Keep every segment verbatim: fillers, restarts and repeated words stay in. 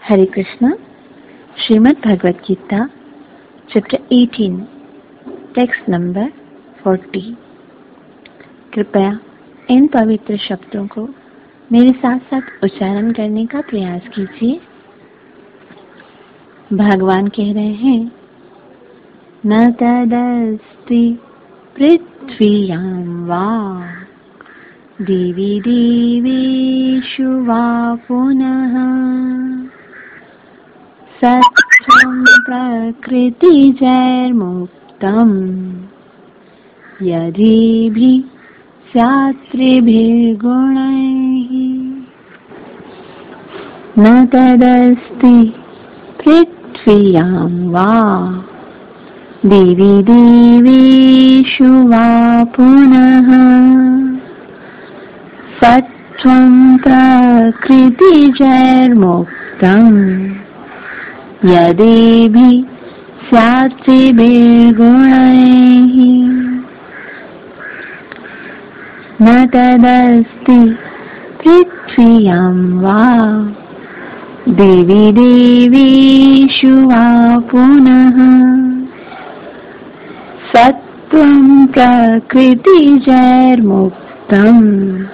हरे Krishna. Shrimad Bhagavad Gita chapter अठारह, text number चालीस। कृपया इन पवित्र शब्दों को मेरे साथ साथ उच्चारण करने का प्रयास कीजिए। भगवान कह रहे हैं, न तदस्ति पृथ्व्यां वा देवी देवेषु वा पुनः सत्त्वं प्रकृतिजैर्मुक्तम् यदिभिः स्यात् त्रिभिर्गुणैः। न तदस्ति पृथ्व्यां वा देवी देवेषु वा पुनः सत्त्वं प्रकृतिजैर्मुक्तम् यदिभिः स्यात् त्रिभिर्गुणैः। न तदस्ति पृथ्व्यां वा देवी देवेषु वा पुनः सत्त्वं प्रकृतिजैर्मुक्तम्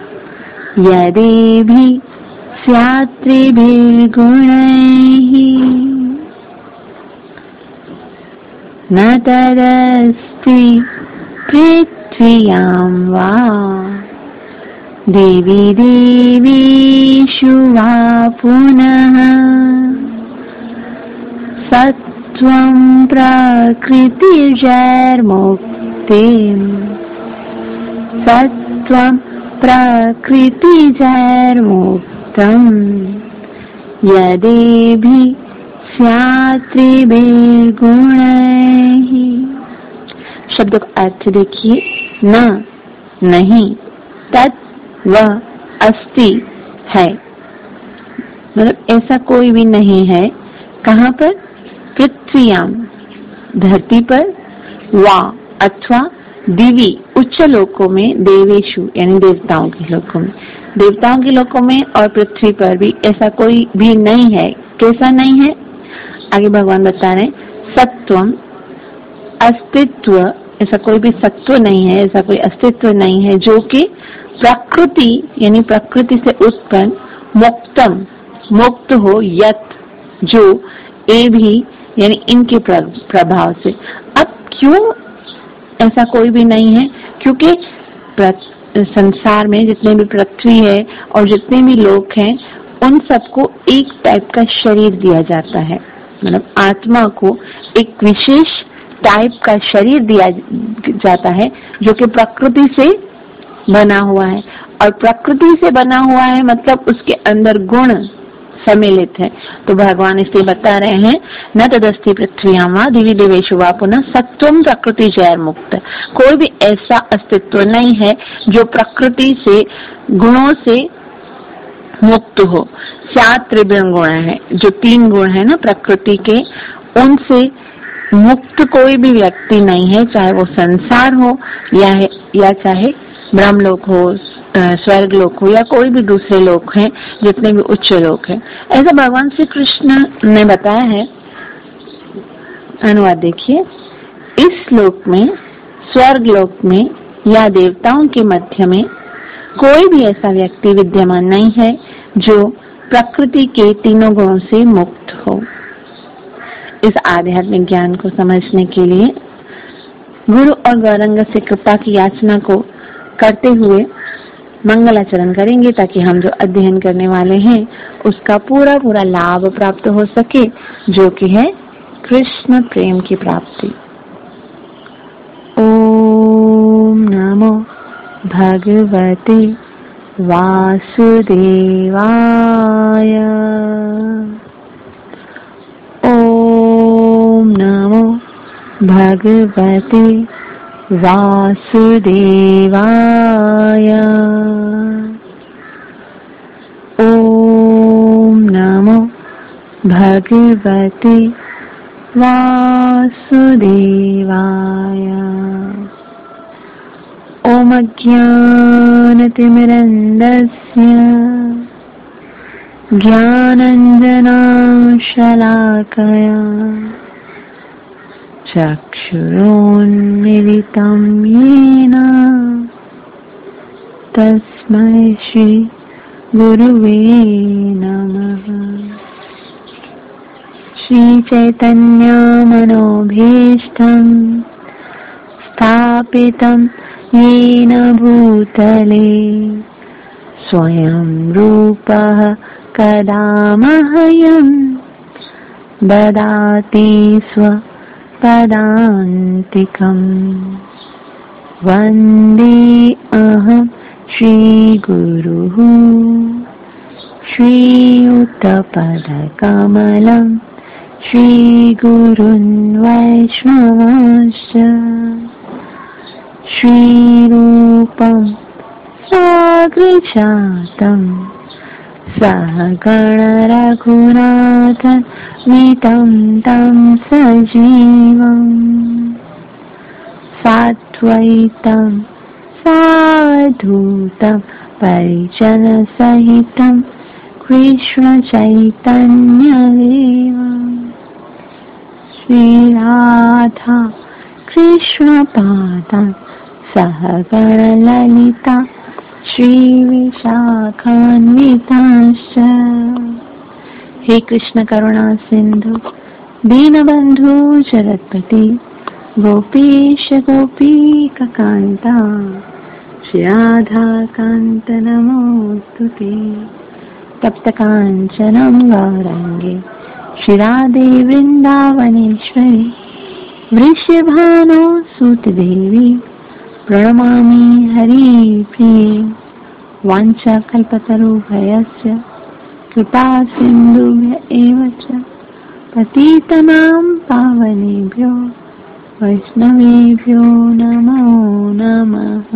यदिभिः स्यात् त्रिभिर्गुणैः। न तदस्ति पृथ्व्यां वा देवी देवेषु वा पुनः सत्त्वं प्रकृतिजैर्मुक्तम् सत्त्वं प्रकृतिजैर्मुक्तम् यदिभिः स्यात् त्रिभिर्गुणैः। शब्द का अर्थ देखिए। न नहीं, तत् व अस्ति है, मतलब ऐसा कोई भी नहीं है। कहाँ पर? पृथ्व्याम धरती पर, वा अथवा दिवी उच्च लोकों में, देवेशु यानी देवताओं के लोकों में, देवताओं के लोकों में और पृथ्वी पर भी ऐसा कोई भी नहीं है। कैसा नहीं है? आगे भगवान बता रहे, सत्वम अस्तित्व, ऐसा कोई भी सत्व नहीं है, ऐसा कोई अस्तित्व नहीं है जो कि प्रकृति यानी प्रकृति से उत्पन्न, मुक्तम मुक्त हो, यत जो, ए भी यानी इनके प्रभाव से। अब क्यों ऐसा कोई भी नहीं है? क्योंकि संसार में जितने भी पृथ्वी है और जितने भी लोग हैं उन सबको एक टाइप का शरीर दिया जाता है, मतलब आत्मा को एक विशेष टाइप का शरीर दिया जाता है जो कि प्रकृति से बना हुआ है। और प्रकृति से बना हुआ है मतलब उसके अंदर गुण सम्मिलित है। तो भगवान इसलिए बता रहे हैं, न तदस्ति पृथ्व्यां वा देवी देवेषु वा पुनः सत्त्वं प्रकृतिजैर्मुक्त। कोई भी ऐसा अस्तित्व नहीं है जो प्रकृति से, गुणों से मुक्त हो। सात त्रिगुण गुण है, जो तीन गुण है ना प्रकृति के, उनसे मुक्त कोई भी व्यक्ति नहीं है, चाहे वो संसार हो या है, या चाहे ब्रह्मलोक हो, स्वर्ग लोक हो, या कोई भी दूसरे लोक हैं, जितने भी उच्च लोक हैं। ऐसा भगवान श्री कृष्ण ने बताया है। अनुवाद देखिए। इस लोक में, स्वर्ग लोक में या देवताओं के मध्य में कोई भी ऐसा व्यक्ति विद्यमान नहीं है जो प्रकृति के तीनों गुणों से मुक्त हो। इस आध्यात्मिक ज्ञान को समझने के लिए गुरु और गौरंग से कृपा की याचना को करते हुए मंगलाचरण करेंगे, ताकि हम जो अध्ययन करने वाले हैं उसका पूरा पूरा लाभ प्राप्त हो सके, जो कि है कृष्ण प्रेम की प्राप्ति। ओम नमो भगवते वासुदेवाय। ओम नमो भगवते वासुदेवाय। ओम नमो भगवते वासुदेवाय। ओम अज्ञानतिमिरन्दस्य ज्ञानाञ्जनशलाकया चक्षुरोन्मिलितं येन तस्मै श्री गुरुवे नमः। श्री चैतन्य मनोभीष्टं स्थापितं येन भूतले स्वयं रूपः कदा मह्यं ददाति स्वपदान्तिकम्। वन्दे अहं श्रीगुरुः श्रीयुतपदकमलं श्रीगुरुन् वैष्णवांश्च श्रीरूपं साग्रजातं सहगण रघुनाथमितं तं सजीवम् साद्वैतं सावधूतं परिजनसहितं कृष्ण चैतन्यदेवम् श्रीराधा कृष्णपादां सहगण ललिता श्रीविशाखान्वितांश्च। हे कृष्ण करुणा सिंधु दीनबंधु जगत्पति गोपीश गोपीकान्ता श्री राधा कांत नमोस्तुते। तप्त कांचनं गौरांगे श्री राधे वृंदावनेश्वरी वृषभानो सुतदेवी प्रणमामि हरिप्रिये। वाञ्छाकल्पतरुभ्यश्च कृपा सिन्धुभ्य एव च पतितनां पावनेभ्यो वैष्णवेभ्यो नमो नमः।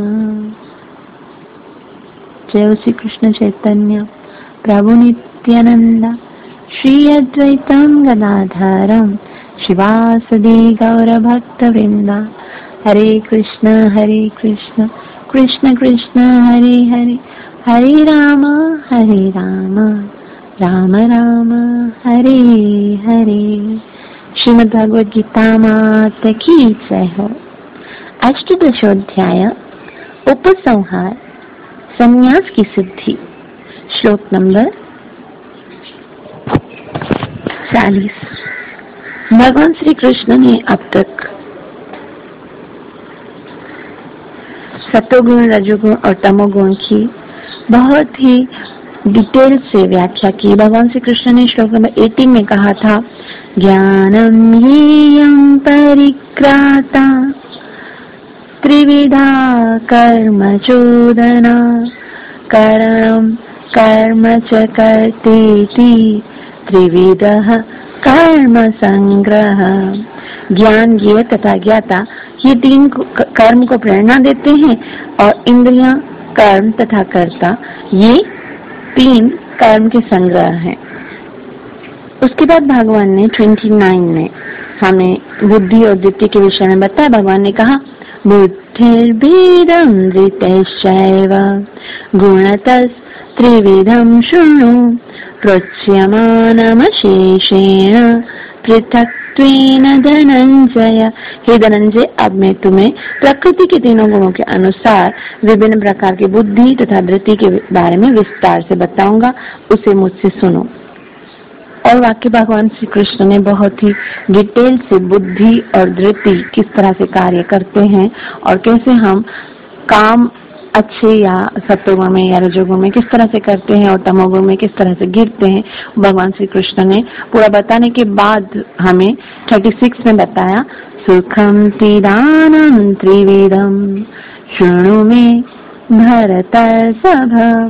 जय श्री कृष्ण चैतन्य प्रभु नित्यानंद श्री अद्वैतं गदाधरं शिवासदि गौरभक्तवृंद। हरे कृष्ण हरे कृष्ण कृष्ण कृष्ण हरे हरे हरे राम हरे राम राम राम हरे हरे। श्रीमद् भागवत गीता माता की जय हो। अष्टादशोध्याय उपसंहार संन्यास की सिद्धि श्लोक नंबर चालीस। भगवान श्री कृष्ण ने अब तक सतोगुण रजोगुण और तमोगुण की बहुत ही डिटेल से व्याख्या की। भगवान श्री कृष्ण ने श्लोक नंबर अठारह में कहा था ज्ञानम येयं परिक्राता त्रिविधा कर्म चोदना करणं कर्म च कर्तेति त्रिविधः कर्म संग्रह। ज्ञान ज्ञेय तथा ज्ञाता ये तीन कर्म को प्रेरणा देते हैं और इंद्रियां कर्म तथा कर्ता ये तीन कर्म के संग्रह हैं। उसके बाद भगवान ने उनतीस में हमें बुद्धि और वृत्ति के विषय में बताया। भगवान ने कहा बुद्धिर्भेदं धृतश्चैव गुणतस्त्रिविधं शृणु प्रोच्यमानमशेषेण पृथक्त्वेन धनंजय। हे धनंजय अब मैं तुम्हें प्रकृति के तीनों गुणों के अनुसार विभिन्न प्रकार की बुद्धि तथा धृति के बारे में विस्तार से बताऊंगा, उसे मुझसे सुनो। और वाक्य भगवान श्री कृष्ण ने बहुत ही डिटेल से बुद्धि और धृति किस तरह से कार्य करते हैं और कैसे हम काम अच्छे या सत्वगुण में या रजोगुण में किस तरह से करते हैं और तमोगुण में किस तरह से गिरते हैं, भगवान श्री कृष्ण ने पूरा बताने के बाद हमें छत्तीस में बताया सुखम तिदानं त्रिविधम शृणु मे भरतर्षभ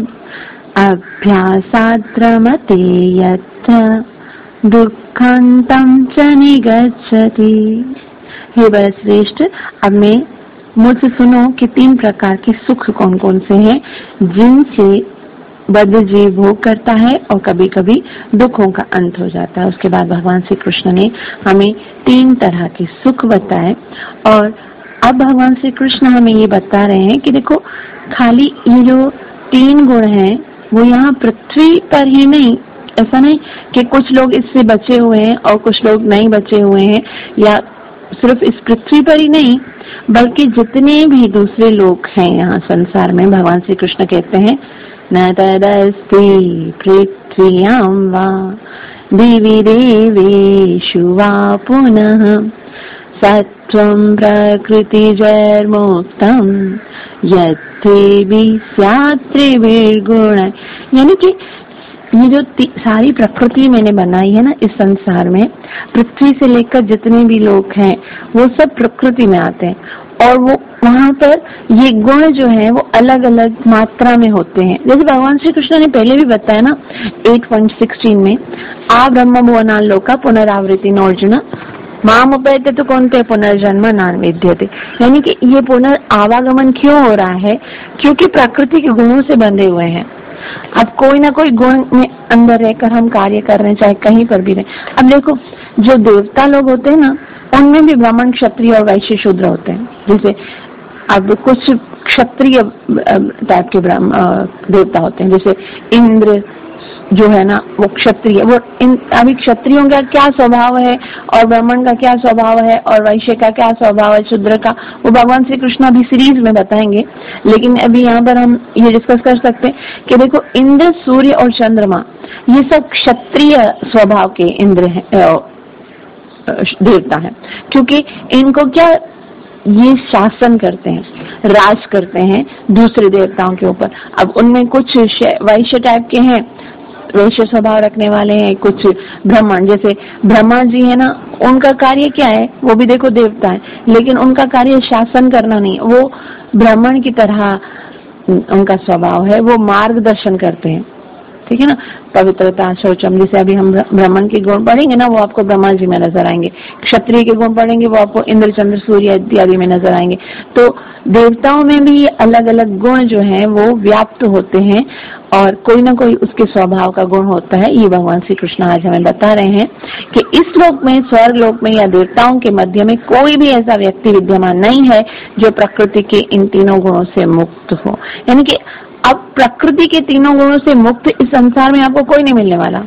अभ्यासाद्रमते यत् दुःखन्तं च निगच्छति। हे वरश्रेष्ठ अब मैं मुझसे सुनो कि तीन प्रकार के सुख कौन कौन से हैं जिनसे बद्ध जीव भोग करता है और कभी कभी दुखों का अंत हो जाता है। उसके बाद भगवान श्री कृष्ण ने हमें तीन तरह के सुख बताए और अब भगवान श्री कृष्ण हमें ये बता रहे हैं कि देखो खाली ये जो तीन गुण हैं वो यहाँ पृथ्वी पर ही नहीं ऐसा नहीं कि कुछ लोग इससे बचे हुए हैं और कुछ लोग नहीं बचे हुए हैं, या सिर्फ इस पृथ्वी पर ही नहीं बल्कि जितने भी दूसरे लोग हैं यहाँ संसार में, भगवान श्री कृष्ण कहते हैं न तदस्ति पृथ्व्यां वा दिवि देवेषु वा पुनः सत्वं प्रकृतिजैर्मुक्तं यत्तेऽपि स्यात् त्रिभिर्गुण। यानी कि ये जो सारी प्रकृति मैंने बनाई है ना इस संसार में, पृथ्वी से लेकर जितने भी लोग हैं वो सब प्रकृति में आते हैं, और वो वहाँ पर ये गुण जो है वो अलग अलग मात्रा में होते हैं। जैसे भगवान श्री कृष्ण ने पहले भी बताया ना आठ पॉइंट सोलह में, आ ब्रह्म भुवनान् लोका पुनरावृत्ति न अर्जुन माम उपैते तो कौनते पुनर्जन्म नान विद्यते। यानी कि ये पुनर्आवागमन क्यों हो रहा है? क्योंकि प्रकृति के गुणों से बंधे हुए हैं। अब कोई ना कोई गुण में अंदर रहकर हम कार्य कर रहे हैं, चाहे कहीं पर भी रहे। अब देखो जो देवता लोग होते हैं ना, उनमें भी ब्राह्मण, क्षत्रिय और वैश्य शूद्र होते हैं। जैसे अब कुछ क्षत्रिय टाइप के देवता होते हैं, जैसे इंद्र जो है ना वो क्षत्रिय, वो इन अभी क्षत्रियों का क्या स्वभाव है और ब्राह्मण का क्या स्वभाव है और वैश्य का क्या स्वभाव है, शूद्र का, वो भगवान श्री कृष्ण अभी सीरीज में बताएंगे। लेकिन अभी यहाँ पर हम ये डिस्कस कर सकते हैं कि देखो इंद्र, सूर्य और चंद्रमा ये सब क्षत्रिय स्वभाव के इंद्र है, देवता है, क्योंकि इनको क्या ये शासन करते हैं, राज करते हैं दूसरे देवताओं के ऊपर। अब उनमें कुछ वैश्य टाइप के हैं, वैश्य स्वभाव रखने वाले हैं, कुछ ब्राह्मण, जैसे ब्रह्मा जी है ना, उनका कार्य क्या है? वो भी देखो देवता है, लेकिन उनका कार्य शासन करना नहीं, वो ब्राह्मण की तरह उनका स्वभाव है, वो मार्गदर्शन करते हैं। ठीक है ना, पवित्रता, शौचम, जैसे अभी हम ब्राह्मण के गुण पढ़ेंगे ना वो आपको ब्रह्मा जी में नजर आएंगे, क्षत्रिय के गुण पढ़ेंगे वो आपको इंद्र, चंद्र, सूर्य इत्यादि में नजर आएंगे। तो देवताओं में भी अलग अलग गुण जो हैं वो व्याप्त होते हैं और कोई ना कोई उसके स्वभाव का गुण होता है। ये भगवान श्री कृष्ण आज हमें बता रहे हैं कि इस लोक में, स्वर्ग लोक में या देवताओं के मध्य में कोई भी ऐसा व्यक्ति विद्यमान नहीं है जो प्रकृति के इन तीनों गुणों से मुक्त हो। यानी कि अब प्रकृति के तीनों गुणों से मुक्त इस संसार में आपको कोई नहीं मिलने वाला।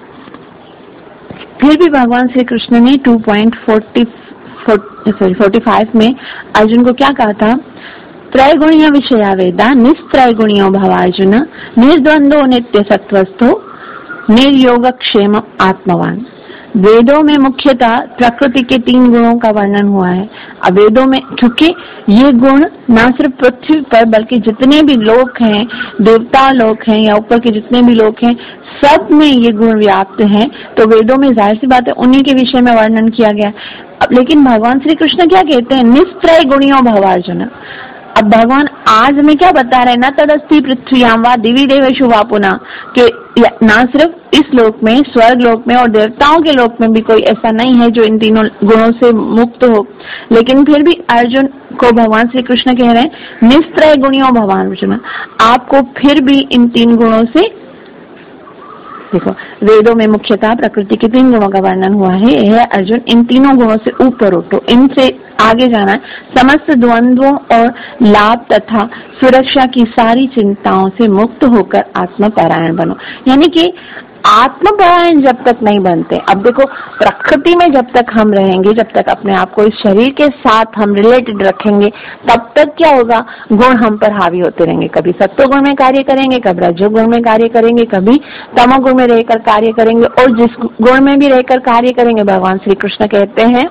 फिर भी भगवान श्री कृष्ण ने two point forty sorry forty five में अर्जुन को क्या कहा था? त्रैगुणीय विषया वेदा निस्त्रैगुणीयो भवार्जुन निर्द्वंदो नित्य सत्वस्थो निर्योगक्षेम आत्मवान। वेदों में मुख्यतः प्रकृति के तीन गुणों का वर्णन हुआ है। अब वेदों में, क्योंकि ये गुण ना सिर्फ पृथ्वी पर बल्कि जितने भी लोक हैं, देवता लोक हैं या ऊपर के जितने भी लोक हैं, सब में ये गुण व्याप्त हैं। तो वेदों में जाहिर सी बात है उन्हीं के विषय में वर्णन किया गया। अब लेकिन भगवान श्री कृष्ण क्या कहते हैं? निस्त्रय गुणियों भवार्जुन। अब भगवान आज में क्या बता रहे हैं? न तदस्ति पृथ्व्यां वा दिवि देवेषु वा पुनः, कि ना सिर्फ इस लोक में, स्वर्ग लोक में और देवताओं के लोक में भी कोई ऐसा नहीं है जो इन तीनों गुणों से मुक्त हो। लेकिन फिर भी अर्जुन को भगवान श्री कृष्ण कह रहे हैं निस्त्रय गुणियों भगवान अर्जुन, आपको फिर भी इन तीन गुणों से, देखो वेदों में मुख्यतः प्रकृति के तीन गुणों का वर्णन हुआ है, यह अर्जुन इन तीनों गुणों से ऊपर उठो, इनसे आगे जाना है। समस्त द्वंद्वों और लाभ तथा सुरक्षा की सारी चिंताओं से मुक्त होकर आत्मपरायण बनो। यानी कि आत्मपरायण जब तक नहीं बनते, अब देखो प्रकृति में जब तक हम रहेंगे, जब तक अपने आप को इस शरीर के साथ हम रिलेटेड रखेंगे, तब तक क्या होगा? गुण हम पर हावी होते रहेंगे। कभी सत्व गुण में कार्य करेंगे, कभी रजोगुण में कार्य करेंगे, कभी तमोगुण में रहकर कार्य करेंगे, और जिस गुण में भी रहकर कार्य करेंगे, भगवान श्री कृष्ण कहते हैं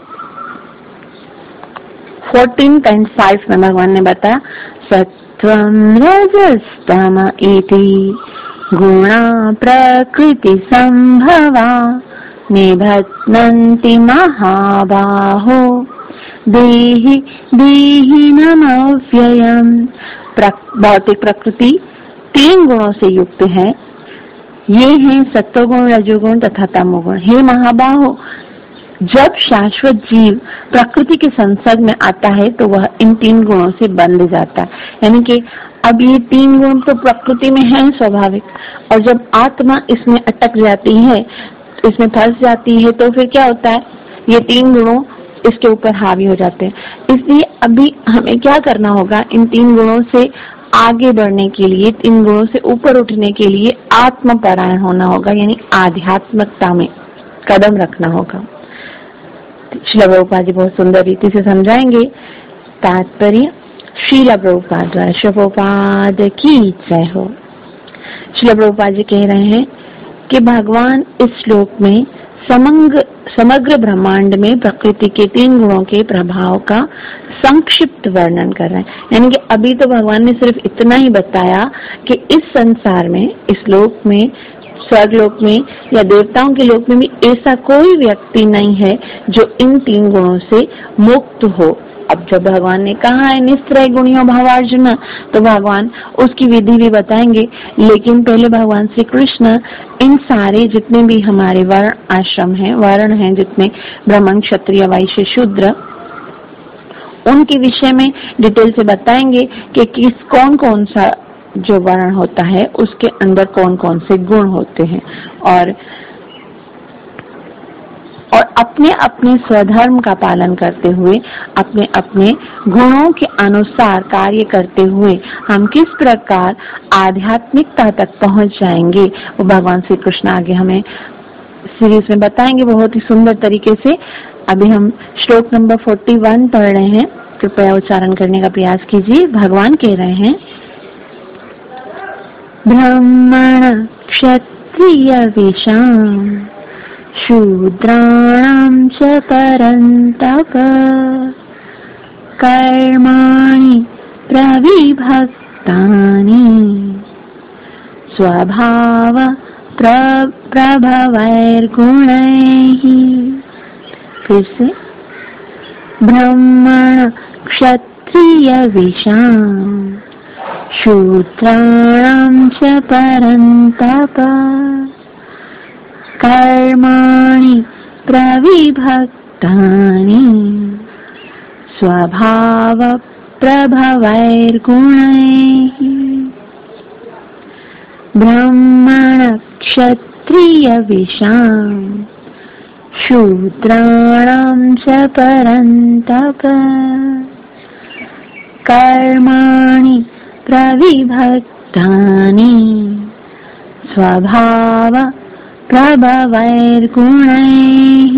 फोर्टीन पॉइंट फाइव में भगवान ने बताया सत्वं रजस्तम इति गुणा प्रकृति संभवा निबध्नन्ति महाबाहो देहि देहिनमव्ययम्। भौतिक प्रकृति तीन गुणों से युक्त है, ये हैं सत्वगुण, रजोगुण तथा तमोगुण। हे महाबाहो, जब शाश्वत जीव प्रकृति के संसर्ग में आता है तो वह इन तीन गुणों से बंध जाता है। यानी कि अब ये तीन गुण तो प्रकृति में है स्वाभाविक, और जब आत्मा इसमें अटक जाती है, इसमें फंस जाती है, तो फिर क्या होता है? ये तीन गुणों इसके ऊपर हावी हो जाते हैं। इसलिए अभी हमें क्या करना होगा? इन तीन गुणों से आगे बढ़ने के लिए, इन गुणों से ऊपर उठने के लिए आत्मपरायण होना होगा, यानी आध्यात्मिकता में कदम रखना होगा। श्रील प्रभुपाद जी बहुत सुंदर रीति से समझाएंगे। तात्पर्य श्रील प्रभुपाद द्वारा। श्रील प्रभुपाद की जय हो। श्रील प्रभुपाद जी कह रहे हैं कि भगवान इस श्लोक में समग्र समग्र ब्रह्मांड में प्रकृति के तीन गुणों के प्रभाव का संक्षिप्त वर्णन कर रहे हैं। यानी कि अभी तो भगवान ने सिर्फ इतना ही बताया कि इस संसार में, इस लोक में, स्वर्गलोक में या देवताओं के लोक में भी ऐसा कोई व्यक्ति नहीं है जो इन तीन गुणों से मुक्त हो। अब जब भगवान ने कहा है निस्त्रय गुणियों भावार्जुन, तो भगवान उसकी विधि भी बताएंगे। लेकिन पहले भगवान श्री कृष्ण इन सारे जितने भी हमारे वर्ण आश्रम हैं, वर्ण हैं जितने ब्राह्मण, क्षत्रिय, वैश्य, शूद्र, उनके विषय में डिटेल से बताएंगे कि किस कौन कौन सा जो वर्ण होता है उसके अंदर कौन कौन से गुण होते हैं, और और अपने अपने स्वधर्म का पालन करते हुए, अपने अपने गुणों के अनुसार कार्य करते हुए हम किस प्रकार आध्यात्मिकता तक पहुंच जाएंगे, वो भगवान श्री कृष्ण आगे हमें सीरीज में बताएंगे बहुत ही सुंदर तरीके से। अभी हम श्लोक नंबर इकतालीस पढ़ रहे हैं, कृपया उच्चारण करने का प्रयास कीजिए। भगवान कह रहे हैं, ब्राह्मण क्षत्रिय विषाम शूद्राणां च परन्तप कर्माणि प्रविभक्तानि स्वभाव प्रभवैर्गुणैः। फिर से, ब्राह्मण क्षत्रिय विषाम शूद्राणां च परन्तप कर्माणि प्रविभक्तानि स्वभाव प्रभवैर्गुणैः। ब्राह्मण क्षत्रिय विषाम शूद्राणां च परन्तप कर्माणि प्रविभक्तानि स्वभाव प्रभवैर्गुणैः।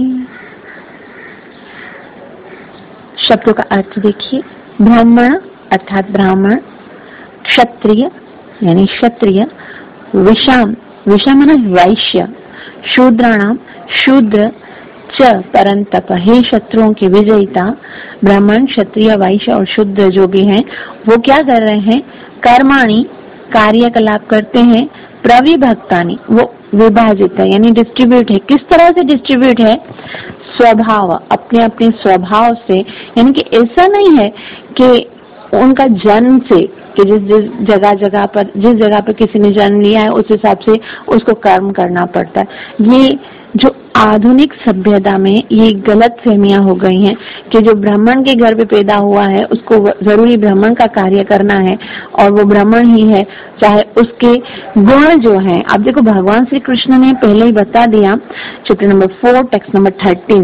शब्दों का अर्थ देखिए। ब्राह्मण अर्थात ब्राह्मण, क्षत्रिय यानी क्षत्रिय, विषाम विषाम माना वैश्य, शूद्राणाम शूद्र, च परंतप हे शत्रुओं के विजयिता। ब्राह्मण, क्षत्रिय, वैश्य और शूद्र जो भी हैं वो क्या कर रहे हैं, कर्माणि कार्यकलाप करते हैं, प्रविभक्तानि वो विभाजित है यानी डिस्ट्रीब्यूट है। किस तरह से डिस्ट्रीब्यूट है, स्वभाव अपने अपने स्वभाव से, यानी कि ऐसा नहीं है कि उनका जन्म से कि जिस जिस जगह जगह पर जिस जगह पर किसी ने जन्म लिया है उस हिसाब से उसको कर्म करना पड़ता है। ये जो आधुनिक सभ्यता में ये गलत फहमियां हो गई हैं कि जो ब्राह्मण के घर पे पैदा हुआ है उसको जरूरी ब्राह्मण का कार्य करना है और वो ब्राह्मण ही है, चाहे उसके गुण जो हैं। अब देखो भगवान श्री कृष्ण ने पहले ही बता दिया, चित्र number four text number thirteen,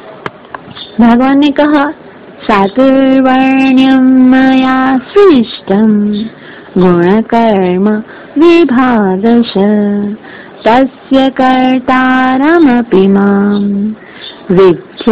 भगवान ने कहा चातुर्वर्ण्यं मया सृष्टं गुणकर्म विभागश तस्य कर्तारमपि मां विद्य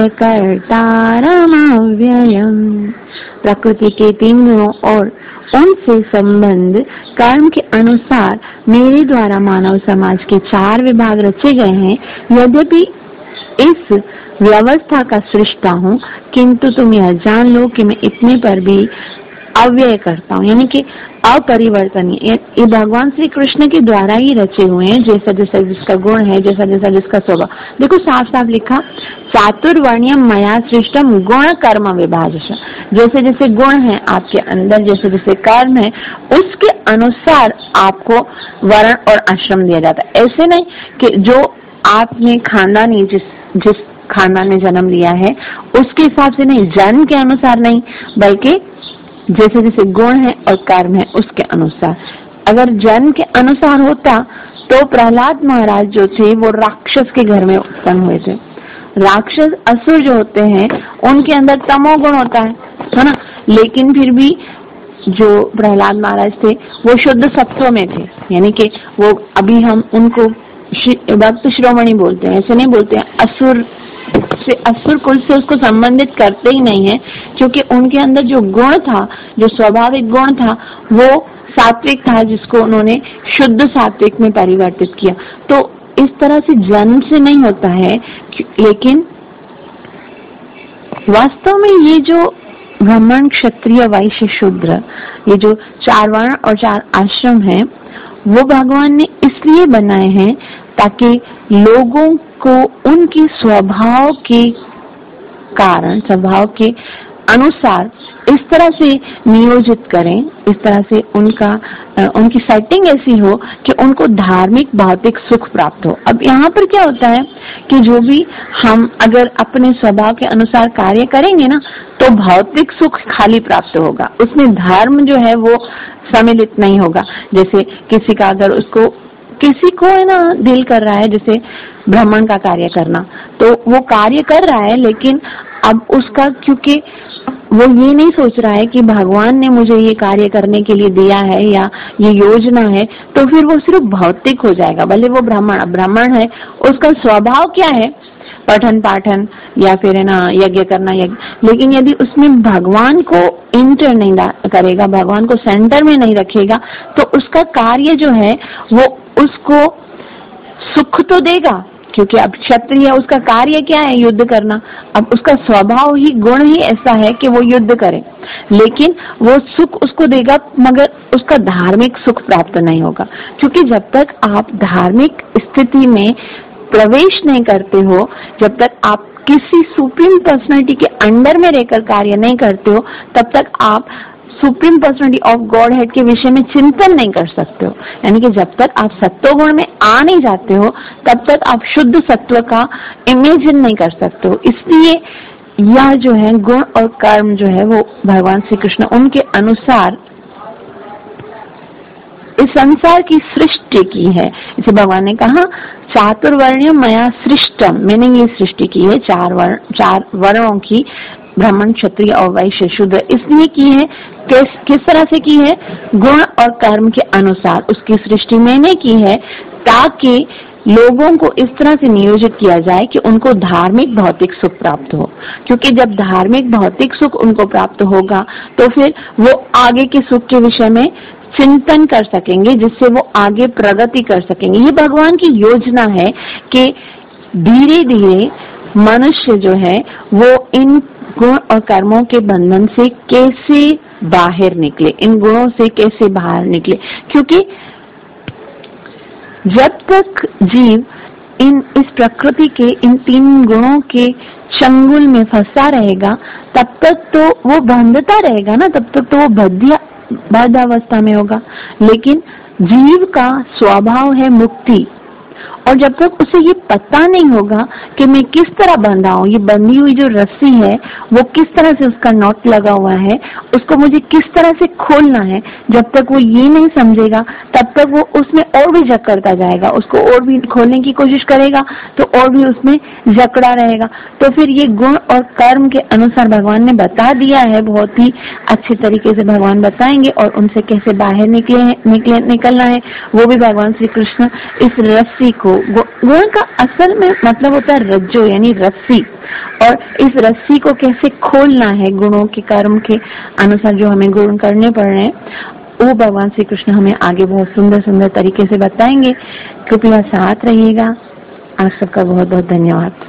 कर्तारमव्ययम्। प्रकृति के तीन गुणों और उनसे संबंध कर्म के अनुसार मेरे द्वारा मानव समाज के चार विभाग रचे गए हैं। यद्यपि इस व्यवस्था का सृष्टा हूँ, किंतु तुम यह जान लो कि मैं इतने पर भी अव्यय करता हूँ, यानी कि अपरिवर्तनीय। ये भगवान श्री कृष्ण के द्वारा ही रचे हुए हैं, जैसा जैसा जिसका गुण है, जैसा जैसा जिसका स्वभाव। देखो साफ साफ लिखा, चातुर्वर्ण्यम मया सृष्टम गुण कर्म विभाजश। जैसे जैसे गुण है आपके अंदर, जैसे जैसे कर्म है, उसके अनुसार आपको वर्ण और आश्रम दिया जाता है। ऐसे नहीं कि जो आपने खानदानी जिस जिस खानदान में जन्म लिया है उसके हिसाब से नहीं, जन्म के अनुसार नहीं, बल्कि जैसे जैसे गुण है और कर्म है उसके अनुसार। अगर जन्म के अनुसार होता तो प्रहलाद महाराज जो थे वो राक्षस के घर में उत्पन्न हुए थे। राक्षस असुर जो होते हैं उनके अंदर तमोगुण होता है, है ना, लेकिन फिर भी जो प्रहलाद महाराज थे वो शुद्ध सत्व में थे, यानी कि वो अभी हम उनको भक्त शिरोमणि बोलते हैं, ऐसे नहीं बोलते हैं, असुर से असुर कुल से उसको संबंधित करते ही नहीं है, क्योंकि उनके अंदर जो गुण था, जो स्वाभाविक गुण था वो सात्विक था, जिसको उन्होंने शुद्ध सात्विक में परिवर्तित किया। तो इस तरह से जन्म से नहीं होता है, लेकिन वास्तव में ये जो ब्राह्मण क्षत्रिय वैश्य शूद्र, ये जो चार वर्ण और चार आश्रम हैं, वो भगवान ने इसलिए बनाए हैं ताकि लोगों को उनके स्वभाव के कारण, स्वभाव के अनुसार इस तरह से नियोजित करें, इस तरह से उनका उनकी सेटिंग ऐसी हो कि उनको धार्मिक भौतिक सुख प्राप्त हो। अब यहाँ पर क्या होता है कि जो भी हम अगर अपने स्वभाव के अनुसार कार्य करेंगे ना, तो भौतिक सुख खाली प्राप्त होगा, उसमें धर्म जो है वो सम्मिलित नहीं होगा। जैसे किसी का अगर उसको किसी को है ना दिल कर रहा है जैसे ब्राह्मण का कार्य करना, तो वो कार्य कर रहा है, लेकिन अब उसका क्योंकि वो ये नहीं सोच रहा है कि भगवान ने मुझे ये कार्य करने के लिए दिया है या ये योजना है, तो फिर वो सिर्फ भौतिक हो जाएगा। भले वो ब्राह्मण ब्राह्मण है, उसका स्वभाव क्या है, पठन पाठन या फिर है ना यज्ञ करना यज्ञ, लेकिन यदि उसमें भगवान को इंटर नहीं करेगा, भगवान को सेंटर में नहीं रखेगा, तो उसका कार्य जो है वो उसको सुख तो देगा, क्योंकि अब क्षत्रिय उसका कार्य क्या है, युद्ध करना। अब उसका स्वभाव ही गुण ही ऐसा है कि वो युद्ध करे, लेकिन वो सुख उसको देगा, मगर उसका धार्मिक सुख प्राप्त नहीं होगा। क्योंकि जब तक आप धार्मिक स्थिति में प्रवेश नहीं करते हो, जब तक आप किसी सुप्रीम पर्सनालिटी के अंडर में रहकर कार्य नहीं करते हो, तब तक आप supreme personality of Godhead के विषय में चिंतन नहीं कर सकते हो। यानी कि जब तक आप सत्वगुण में आ नहीं जाते हो, तब तक आप शुद्ध सत्व का इमेजिन नहीं कर सकते हो। इसलिए यह जो है गुण और कर्म जो है वो भगवान श्री कृष्ण उनके अनुसार इस संसार की सृष्टि की है। इसे भगवान ने कहा चातुर्वर्ण्य मया सृष्टम, मैंने ये सृष्टि की है चार वर्ण चार वर्णों की, ब्राह्मण क्षत्रिय और वैश्य शूद्र, इसलिए की है। किस किस तरह से की है, गुण और कर्म के अनुसार उसकी सृष्टि मैंने की है, ताकि लोगों को इस तरह से नियोजित किया जाए कि उनको धार्मिक भौतिक सुख प्राप्त हो। क्योंकि जब धार्मिक भौतिक सुख उनको प्राप्त होगा, तो फिर वो आगे के सुख के विषय में चिंतन कर सकेंगे, जिससे वो आगे प्रगति कर सकेंगे। ये भगवान की योजना है कि धीरे धीरे मनुष्य जो है वो इन गुण और कर्मों के बंधन से कैसे बाहर निकले, इन गुणों से कैसे बाहर निकले। क्योंकि जब तक जीव इन इस प्रकृति के इन तीन गुणों के चंगुल में फंसा रहेगा, तब तक तो वो बंधता रहेगा ना, तब तक तो वो बद्धिया बाधावस्था में होगा। लेकिन जीव का स्वभाव है मुक्ति, और जब तक उसे ये पता नहीं होगा कि मैं किस तरह बंधा हूँ, ये बंधी हुई जो रस्सी है वो किस तरह से उसका नॉट लगा हुआ है, उसको मुझे किस तरह से खोलना है, जब तक वो ये नहीं समझेगा तब तक वो उसमें और भी जकड़ता जाएगा, उसको और भी खोलने की कोशिश करेगा तो और भी उसमें जकड़ा रहेगा। तो फिर ये गुण और कर्म के अनुसार भगवान ने बता दिया है, बहुत ही अच्छे तरीके से भगवान बताएंगे, और उनसे कैसे बाहर निकले निकले निकलना है वो भी भगवान श्री कृष्ण इस रस्सी को, गुण का असल में मतलब होता है रज्जो यानी रस्सी, और इस रस्सी को कैसे खोलना है गुणों के कर्म के अनुसार जो हमें गुण करने पड़ रहे हैं, वो भगवान श्री कृष्ण हमें आगे बहुत सुंदर सुंदर तरीके से बताएंगे। कृपया साथ रहिएगा। आप सबका बहुत बहुत धन्यवाद।